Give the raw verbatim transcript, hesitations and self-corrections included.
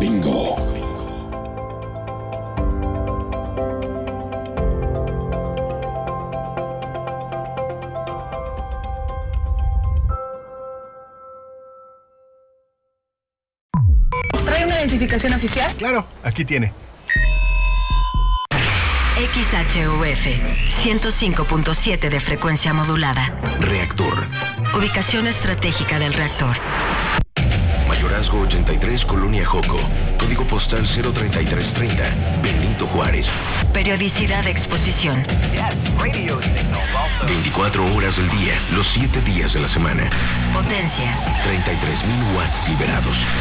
Bingo. ¿Trae una identificación oficial? Claro, aquí tiene. X H U F ciento cinco punto siete de frecuencia modulada. Reactor. Ubicación estratégica del reactor. Mayorazgo ochenta y tres, Colonia Joco. Código postal cero treinta y tres treinta, Benito Juárez. Periodicidad de exposición. veinticuatro horas del día, los siete días de la semana. Potencia. treinta y tres mil watts liberados.